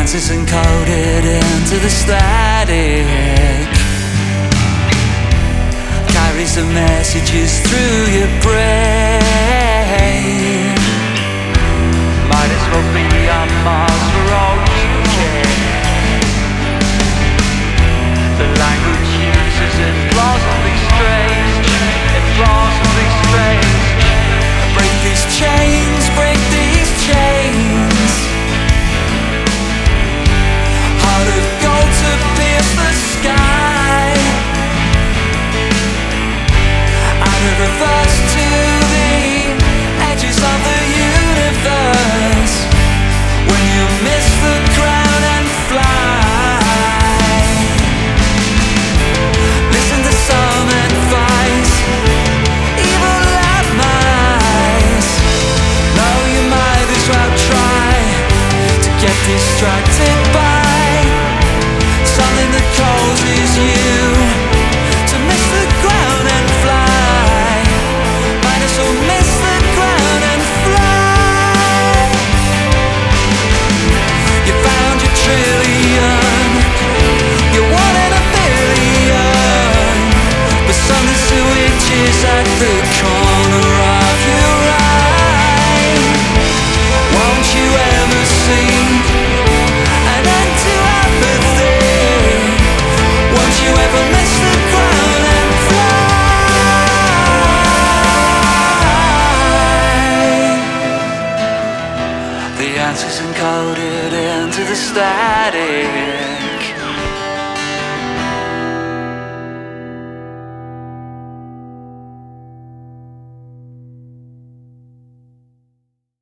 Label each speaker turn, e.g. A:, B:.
A: answers encoded into the static, carries the messages through your brain. Might as well be on Mars for all you care. The language used is implausibly strange, implausibly strange. Break these chains, break these chains. Heart of gold to pierce the sky. Out of reverse to the edges of the universe. When you miss the ground and fly, listen to some advice, evil advice. No, you might as well try to get distracted by something that causes you to miss the ground and fly. Might as well miss the ground and fly. You found your trillion, you're one in a billion, but something switches at the corner of your eye. Won't you ever see an end to apathy? Won't you ever miss the ground and fly? The answers encoded into the static,